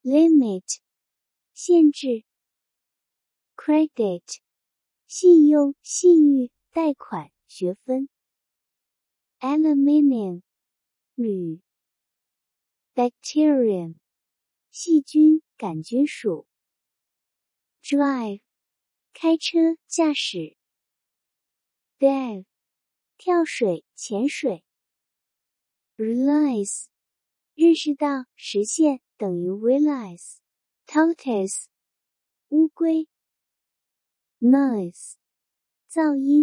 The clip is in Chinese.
limit 限制 credit 信用信誉贷款学分 aluminium 铝 bacterium 细菌杆菌属 drive 开车驾驶 dive 跳水潜水 realize 认识到实现等于 realize tortoise 乌龟 noise 噪音